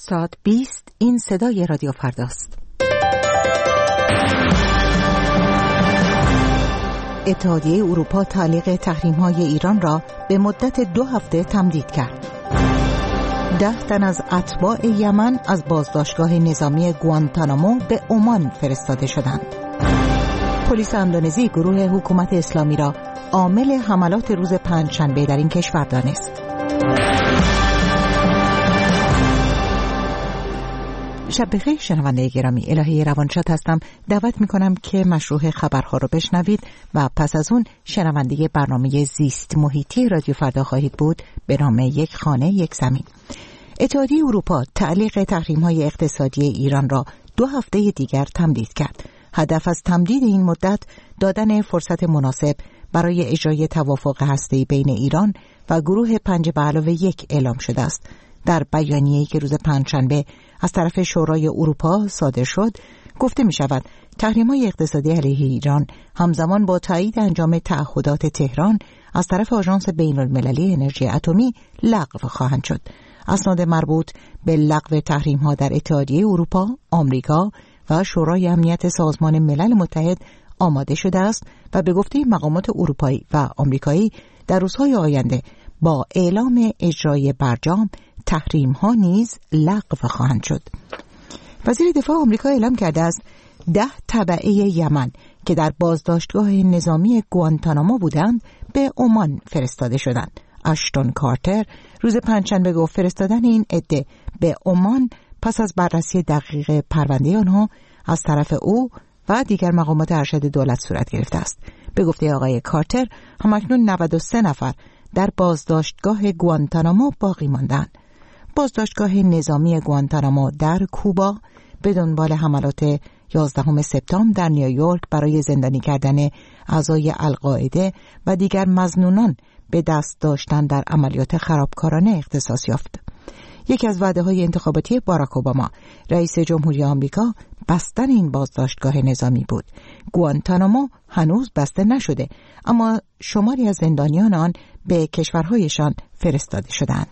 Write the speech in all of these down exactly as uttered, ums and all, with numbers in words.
ساعت بیست این صدای رادیو فرداست. اتحادیه اروپا تعلیق تحریم‌های ایران را به مدت دو هفته تمدید کرد. ده تن از اتباع یمن از بازداشتگاه نظامی گوانتانامو به عمان فرستاده شدند. پلیس اندونزی گروه حکومت اسلامی را عامل حملات روز پنجشنبه در این کشور دانست. شب بخیر شنونده گرامی، الهی روانشاد هستم. دعوت میکنم که مشروع خبرها رو بشنوید و پس از اون شنونده برنامه زیست محیطی رادیو فردا خواهید بود به نام یک خانه یک زمین. اتحادیه اروپا تعلیق تحریم‌های اقتصادی ایران را دو هفته دیگر تمدید کرد. هدف از تمدید این مدت دادن فرصت مناسب برای اجرای توافق هسته‌ای بین ایران و گروه پنج به علاوه یک اعلام شده است. در بیانیه‌ای که روز پنجشنبه از طرف شورای اروپا صادر شد گفته می شود تحریم‌های اقتصادی علیه ایران همزمان با تایید انجام تعهدات تهران از طرف آژانس بین‌المللی انرژی اتمی لغو خواهند شد. اسناد مربوط به لغو تحریم‌ها در اتحادیه اروپا، آمریکا و شورای امنیت سازمان ملل متحد آماده شده است و به گفته مقامات اروپایی و آمریکایی در روزهای آینده با اعلام اجرای برجام تحریم‌ها نیز لغو خواهند شد. وزیر دفاع آمریکا اعلام کرده است ده تبعه یمن که در بازداشتگاه نظامی گوانتانامو بودند به عمان فرستاده شدند. اشتون کارتر روز پنجشنبه گفت فرستادن این عده به عمان پس از بررسی دقیق پرونده آنها از طرف او و دیگر مقامات ارشد دولت صورت گرفته است. به گفته آقای کارتر همکنون نود و سه نفر در بازداشتگاه گوانتانامو باقی ماندند. بازداشتگاه نظامی گوانتانامو در کوبا به دنبال حملات یازدهم سپتامبر در نیویورک برای زندانی کردن اعضای القاعده و دیگر مظنونان به دست داشتن در عملیات خرابکارانه اختصاص یافت. یکی از وعده‌های انتخاباتی باراک اوباما رئیس جمهوری آمریکا بستن این بازداشتگاه نظامی بود. گوانتانامو هنوز بسته نشده اما شماری از زندانیان آن به کشورهایشان فرستاده شدند.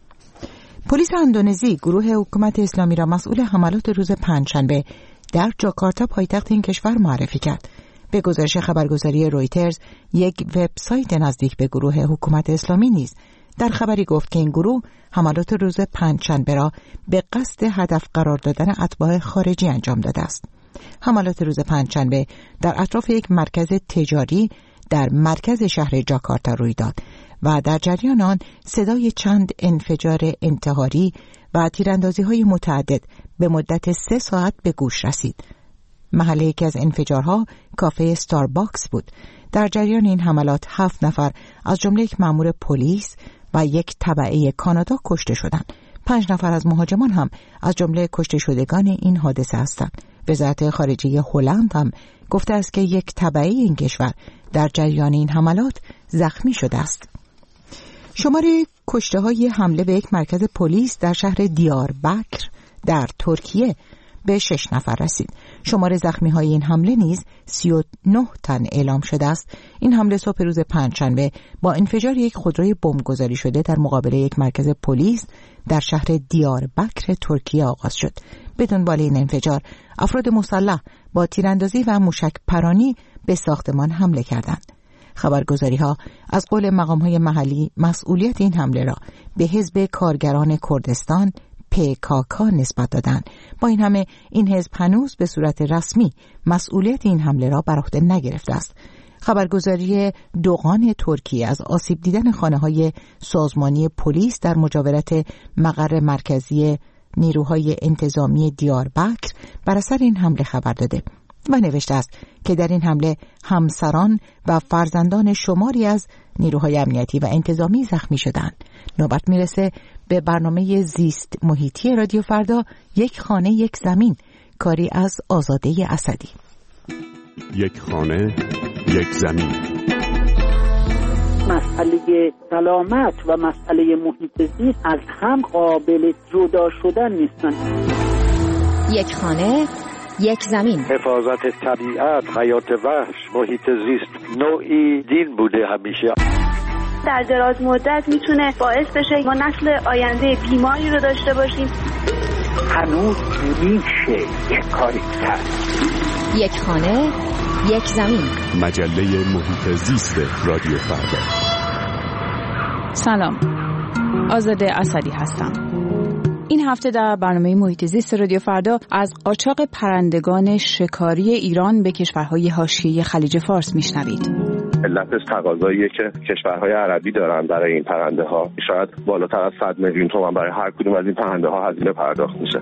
پلیس اندونزی گروه حکومت اسلامی را مسئول حملات روز پنجشنبه در جاکارتا پایتخت این کشور معرفی کرد. به گزارش خبرگزاری رویترز یک وبسایت نزدیک به گروه حکومت اسلامی نیز در خبری گفت که این گروه حملات روز پنجشنبه را به قصد هدف قرار دادن اتباع خارجی انجام داده است. حملات روز پنجشنبه در اطراف یک مرکز تجاری در مرکز شهر جاکارتا روی داد و در جریان آن صدای چند انفجار انتحاری و تیراندازی‌های متعدد به مدت سه ساعت به گوش رسید. محل یکی از انفجارها کافه استارباکس بود. در جریان این حملات هفت نفر از جمله یک مأمور پلیس و یک تبعه کانادا کشته شدند. پنج نفر از مهاجمان هم از جمله کشته شدگان این حادثه هستند. وزارت خارجه هلند هم گفته است که یک تبعه این کشور در جریان این حملات زخمی شده است. شمار کشته‌های حمله به یک مرکز پلیس در شهر دیاربکر در ترکیه به شش نفر رسید. شمار زخمی‌های این حمله نیز سی و نه تن اعلام شده است. این حمله صبح روز پنجشنبه با انفجار یک خودروی بمبگذاری شده در مقابل یک مرکز پلیس در شهر دیاربکر ترکیه آغاز شد. به دنبال این انفجار افراد مسلح با تیراندازی و موشک پرانی به ساختمان حمله کردند. خبرگزاری‌ها از قول مقام‌های محلی مسئولیت این حمله را به حزب کارگران کردستان پی کا کا نسبت دادند. با این همه این حزب هنوز به صورت رسمی مسئولیت این حمله را بر عهده نگرفته است. خبرگزاری دوغان ترکیه از آسیب دیدن خانه‌های سازمانی پلیس در مجاورت مقر مرکزی نیروهای انتظامی دیاربکر بر اثر این حمله خبر داده و نوشته است که در این حمله همسران و فرزندان شماری از نیروهای امنیتی و انتظامی زخمی شدند. نوبت میرسه به برنامه زیست محیطی رادیو فردا یک خانه یک زمین، کاری از آزاده اسدی. یک خانه یک زمین. مسئله سلامت و مسئله محیط زیست از هم قابل جدا شدن نیستن. یک خانه یک زمین. حفاظت طبیعت، حیات وحش، محیط زیست نوعی دین بوده همیشه. در دراز مدت میتونه باعث بشه ما نسل آینده بیماری رو داشته باشیم. هنوز میشه یک کاری کرد. یک خانه، یک زمین. مجله محیط زیست رادیو فردا. سلام، آزاده اسدی هستم. این هفته در برنامه محیط زیست رادیو فردا از قاچاق پرندگان شکاری ایران به کشورهای حاشیه خلیج فارس میشنوید. علتش تقاضاییه که کشورهای عربی دارن برای این پرنده ها. شاید بالاتر از صد میلیون تومان برای هر کدوم از این پرنده ها هزینه پرداخت میشه.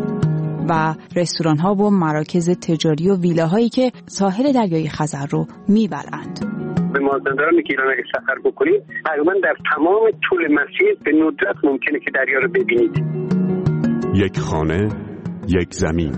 و رستوران ها و مراکز تجاری و ویلاهایی که ساحل دریای خزر رو میبلند. به مازندران که ایران اگه سفر بکنید تقریبا در تمام طول مسیر به ندرت ممکنه که دریا رو ببینید. یک خانه، یک زمین.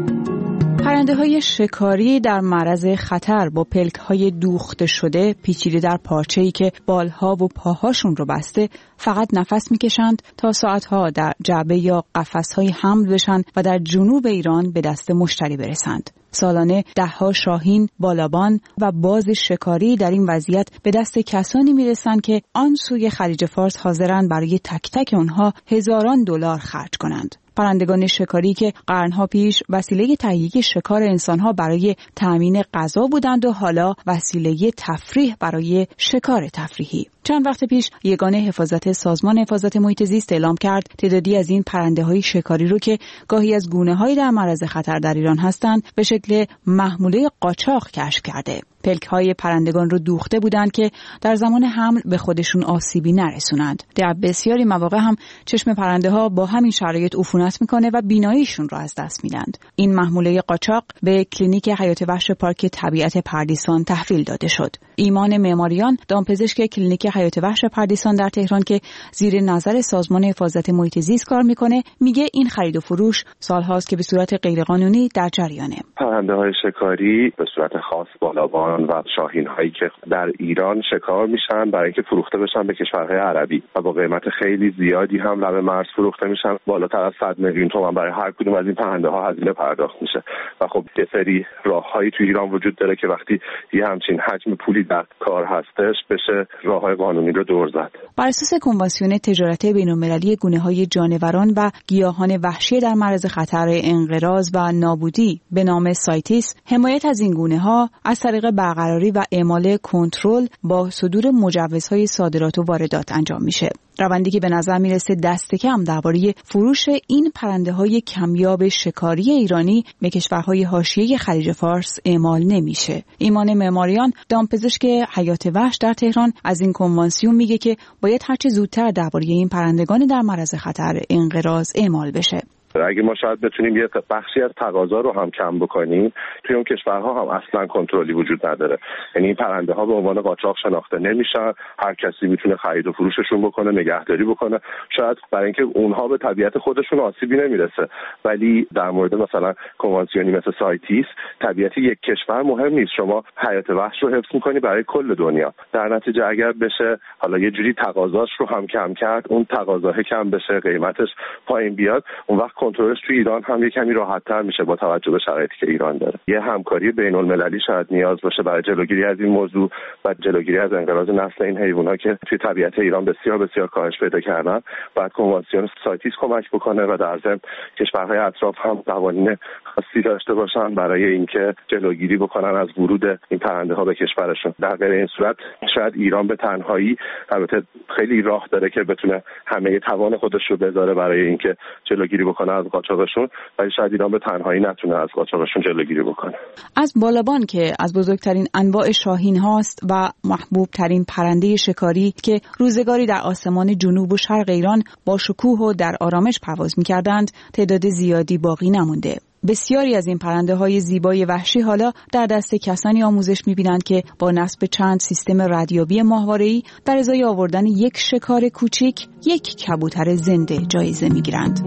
پرنده های شکاری در معرض خطر با پلک های دوخته شده پیچیده در پارچه‌ای که بالها و پاهاشون رو بسته فقط نفس میکشند تا ساعتها در جعبه یا قفس‌های حمل بشن و در جنوب ایران به دست مشتری برسند. سالانه دهها شاهین، بالابان و باز شکاری در این وضعیت به دست کسانی میرسند که آن سوی خلیج فارس حاضرند برای تک تک اونها هزاران دلار خرج کنند. پرندگان شکاری که قرنها پیش وسیله تهیه شکار انسانها برای تأمین غذا بودند و حالا وسیله تفریح برای شکار تفریحی. چند وقت پیش یگانه حفاظت سازمان حفاظت محیط زیست اعلام کرد تعدادی از این پرنده‌های شکاری رو که گاهی از گونه‌های در معرض خطر در ایران هستند به شکل محموله قاچاق کشف کرده. پلک‌های پرندگان رو دوخته بودند که در زمان حمل به خودشون آسیبی نرسونند. در بسیاری مواقع هم چشم پرنده‌ها با همین شرایط عفونت میکنه و بیناییشون رو از دست میدند. این محموله قاچاق به کلینیک حیات وحش پارک طبیعت پردیسان تحویل داده شد. ایمان معماریان، دامپزشک کلینیک حیات وحش پردیسان در تهران که زیر نظر سازمان حفاظت محیط زیست کار میکنه، میگه این خرید و فروش سالهاست که به صورت غیرقانونی در جریانه. پرنده‌های شکاری به صورت خاص بالابان و شاهین هایی که در ایران شکار میشن برای اینکه فروخته بشن به کشورهای عربی و با قیمت خیلی زیادی هم لب مرز فروخته میشن. بالاتر از صد میلیون تومان برای هر کدوم از این پرنده ها هزینه پرداخت میشه و خب یه سری راههایی تو ایران وجود داره که وقتی یه همچین حجم پولی در کار هستش بشه راههای قانونی رو دور زد. بر اساس کنوانسیون تجارت بین‌المللی گونه‌های جانوران و گیاهان وحشی در معرض خطر انقراض و نابودی به نام سایتیس، حمایت از این گونه‌ها از طریق برقراری و اعمال کنترل با صدور مجوزهای صادرات و واردات انجام میشه. روندی که به نظر میرسه دست کم درباره فروش این پرنده‌های کمیاب شکاری ایرانی به کشورهای حاشیه خلیج فارس اعمال نمیشه. ایمان معماریان، دامپزشک حیات وحش در تهران، از این کنوانسیون میگه که باید هرچه زودتر درباره این پرندگان در معرض خطر انقراض اعمال بشه. اگه ما شاید بتونیم یه بخشی از تقاضا رو هم کم بکنیم، توی اون کشورها هم اصلا کنترلی وجود نداره. یعنی این پرنده ها به عنوان قاچاق شناخته نمیشن، هر کسی میتونه خرید و فروششون بکنه، نگهداری بکنه. شاید برای اینکه اونها به طبیعت خودشون آسیبی نمیرسه، ولی در مورد مثلا کنوانسیونی مثل سایتیس طبیعت یک کشور مهم نیست. شما حیات وحش رو حفظ میکنی برای کل دنیا. در نتیجه اگر بشه حالا یه جوری تقاضاش رو هم کم کرد، اون تقاضا کم بشه، قیمتش پایین بیاد، اون وقت کنترلش توی ایران هم یه کمی راحت‌تر میشه با توجه به شرایطی که ایران داره. یه همکاری بین‌المللی شاید نیاز باشه برای جلوگیری از این موضوع و جلوگیری از انقراض نسل این حیوانات که توی طبیعت ایران بسیار بسیار کاهش پیدا کردن. بعد کنوانسیون سایتیس کمک بکنه و در ضمن کشورهای اطراف هم قوانین خاصی داشته باشن برای اینکه جلوگیری بکنن از ورود این پرنده‌ها به کشورشون. در غیر این صورت شاید ایران به تنهایی، البته خیلی راه داره که بتونه همه توان خودش رو بذاره برای اینکه جلوگیری بکنه از قاچاقشون، ولی شاید ایران به تنهایی نتونه از قاچاقشون جلوگیری بکنه. از بالابان که از بزرگترین انواع شاهین هاست و محبوب ترین پرنده شکاری که روزگاری در آسمان جنوب و شرق ایران با شکوه و در آرامش پرواز می‌کردند، تعداد زیادی باقی نمونده. بسیاری از این پرنده های زیبای وحشی حالا در دست کسانی آموزش می‌بینند که با نصب چند سیستم ردیابی ماهواره‌ای در ازای آوردن یک شکار کوچیک، یک کبوتر زنده جایزه می‌گیرند.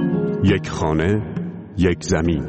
یک خانه، یک زمین.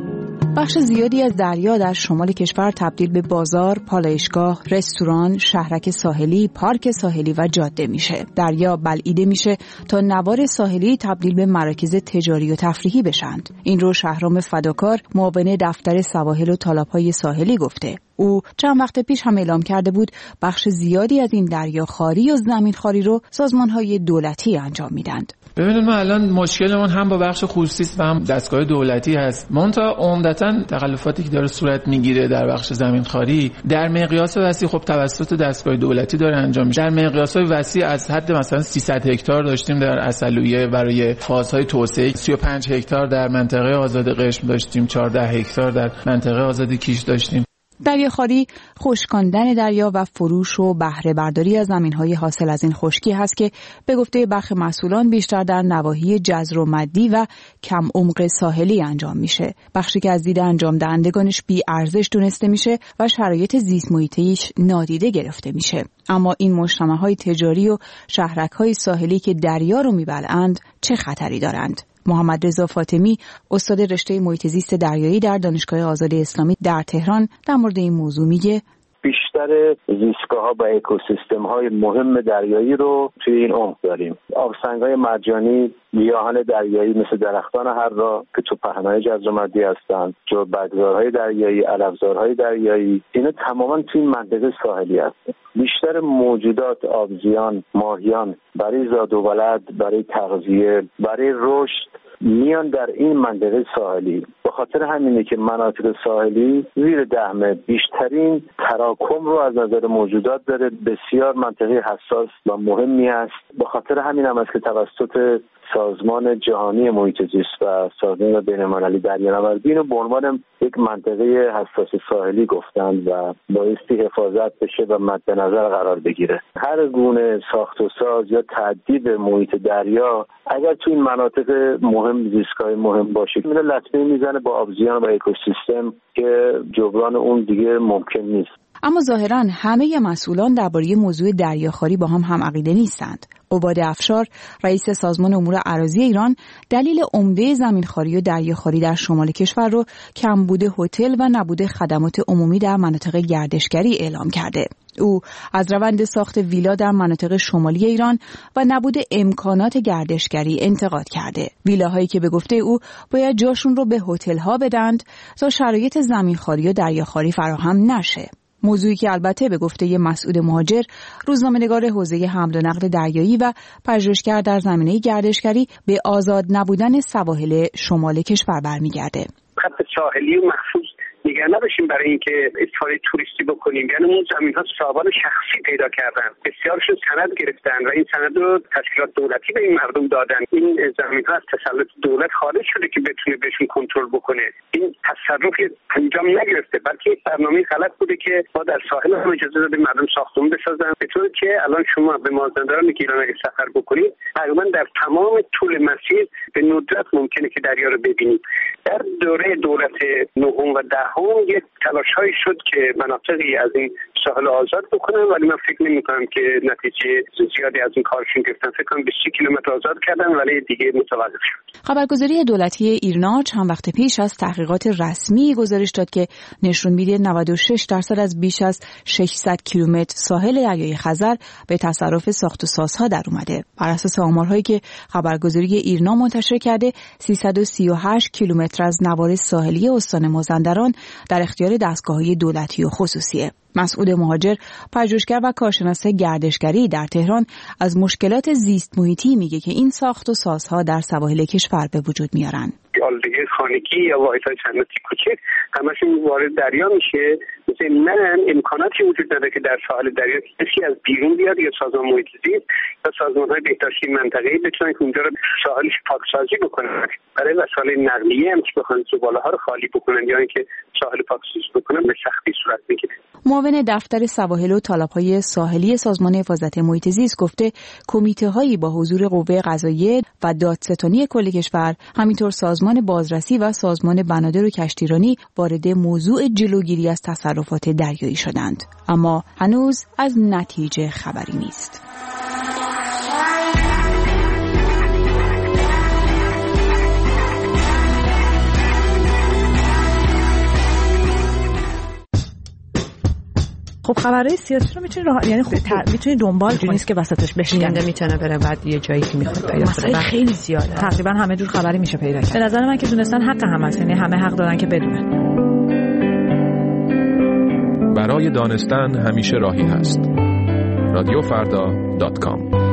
بخش زیادی از دریا در شمال کشور تبدیل به بازار، پالایشگاه، رستوران، شهرک ساحلی، پارک ساحلی و جاده میشه. دریا بلعیده میشه تا نوار ساحلی تبدیل به مراکز تجاری و تفریحی بشند. این رو شهرام فداکار، معاون دفتر سواحل و تالاب‌های ساحلی گفته. او چند وقت پیش هم اعلام کرده بود بخش زیادی از این دریاخواری و زمینخواری رو سازمان‌های دولتی انجام میدند. ببینید ما الان مشکلمون هم با بخش خصوصی و هم دستگاه دولتی هست. منتها عمدتاً تخلفاتی که داره صورت میگیره در بخش زمینخواری در مقیاس وسیع خب توسط دستگاه دولتی داره انجام میشه. در مقیاس‌های وسیع از حد مثلا سیصد هکتار داشتیم در عسلویه برای فازهای توسعه، سی و پنج هکتار در منطقه آزاد قشم داشتیم، چهارده هکتار در منطقه آزاد کیش داشتیم. دریاخواری خشکاندن دریا و فروش و بهره برداری از زمین‌های حاصل از این خشکی هست که به گفته برخی مسئولان بیشتر در نواحی جزر و مدی و کم عمق ساحلی انجام میشه. بخشی که از دید انجام دهندگانش بی ارزش دونسته میشه و شرایط زیست محیطیش نادیده گرفته میشه. اما این مجتمع‌های تجاری و شهرک‌های ساحلی که دریا رو میبلعند چه خطری دارند؟ محمد رضا فاطمی، استاد رشته محیط زیست دریایی در دانشگاه آزاد اسلامی در تهران، در مورد این موضوع میگه بیشتر زیستگاه‌ها و اکوسیستم‌های مهم دریایی رو توی این عمق داریم. آبسنگ‌های مرجانی، گیاهان دریایی مثل درختان هررا که تو پهنای جزر و مدی هستند، جربگزارهای دریایی، علفزارهای دریایی، اینا تماما توی این منطقه ساحلی هستن. بیشتر موجودات آبزیان، ماهیان برای زاد و ولد، برای تغذیه، برای رشد میان در این منطقه ساحلی. به خاطر همینه که مناطق ساحلی زیر ده متر بیشترین تراکم رو از نظر موجودات داره، بسیار منطقه حساس و مهمی است. به خاطر همین هم است که توسط سازمان جهانی محیط زیست و سازمان بین‌المللی دریانوردی اینو به عنوان یک منطقه حساس ساحلی گفتند و بایستی حفاظت بشه و مد نظر قرار بگیره. هر گونه ساخت و ساز یا تعدیب محیط دریا اگر تو این مناطق مهم زیستگاه مهم باشه میره لطمه میزنه با آبزیان و اکوسیستم که جبران اون دیگه ممکن نیست. اما ظاهراً همه مسئولان درباره موضوع دریاخواری با هم هم عقیده نیستند. عباد افشار، رئیس سازمان امور اراضی ایران، دلیل عمده زمینخواری و دریاخواری در شمال کشور رو کمبود هتل و نبود خدمات عمومی در مناطق گردشگری اعلام کرده. او از روند ساخت ویلا در مناطق شمالی ایران و نبود امکانات گردشگری انتقاد کرده. ویلاهایی که به گفته او باید جاشون رو به هتل‌ها بدند تا شرایط زمینخواری و دریاخواری فراهم نشه. موضوعی که البته به گفته ی مسعود مهاجر، روزنامه‌نگار حوزه حمل و نقل دریایی و پژوهشگر در زمینه گردشگری، به آزاد نبودن سواحل شمال کشور برمیگرده. خط ساحلی و محفوظ نگه نباشیم برای اینکه استفاده توریستی بکنیم. یعنی اون زمین ها صاحبان شخصی پیدا کردن، بسیارشون سند گرفتن و این سند رو تشکیلات دولتی به این مردم دادن. این زمین ها از تسلط دولت خارج شده که بتونه بهشون کنترل بکنه. این تصرفی انجام نگرفته، بلکه برنامه غلط بوده که ما در ساحل هم اجازه دادیم مردم ساختمون بسازن، به طوری که الان شما به مازندران گیلان اگه سفر بکنید تقریبا در تمام طول مسیر به ندرت ممکنه که دریا رو ببینید. در دوره دولت نهم و دهم یک تلاش‌هایی شد که مناطقی از این ساحل آزاد بکنن، ولی من فکر نمی‌کنم که نتیجه زیادی از این کارشون گرفتن. فکر کنم بیست کیلومتر آزاد کردن ولی دیگه متوقف شد. خبرگزاری دولتی ایرنا چند وقت پیش از تحقیقات رسمی گزارش داد که نشون میده نود و شش درصد از بیش از ششصد کیلومتر ساحل دریای خزر به تصرف ساخت و سازها در اومده. بر اساس آمارهایی که خبرگزاری ایرنا منتشر کرده، سیصد و سی و هشت کیلومتر از نوار ساحلی استان مازندران در اختیار دستگاه‌های دولتی و خصوصیه. مسعود مهاجر، پژوهشگر و کارشناس گردشگری در تهران، از مشکلات زیست محیطی میگه که این ساخت و سازها در سواحل کشور به وجود میارن. آلودگی خانگی یا واحدهای صنعتی کوچک همشون وارد دریا میشه. ضمناً امکاناتی وجود داره که در ساحل دریا کسی از بیرون بیاد یا سازمان محیط زیست یا سازمان‌های بهداشتی منطقه‌ای بتونن که اونجا رو ساحلش پاکسازی بکنن. برای وسایل نقلیه هم که بخوان زباله‌ها رو خالی بکنن یا اینکه ساحل پاکسازی بکنن به سختی صورت میگیره. معاون دفتر سواحل و تالاب‌های ساحلی سازمان حفاظت محیط زیست گفته کمیته‌هایی با حضور قوه قضاییه و دادستانی کل کشور، همینطور سازمان بازرسی و سازمان بنادر و کشتیرانی وارد موضوع جلوگیری از تصرفات دریایی شدند، اما هنوز از نتیجه خبری نیست. خب خبرهای سیاسی رو میتونی راه... یعنی خب تر... میتونی دنبال کنی، نیست که وسطش بشینه، میتونه بره بعد یه جایی که میخواد پیدا کنه. خیلی زیاده، تقریبا همه جور خبری میشه پیدا کرد. به نظر من که دونستن حق همه است، یعنی همه حق دارن که بدونن. برای دانستن همیشه راهی هست. رادیو فردا دات کام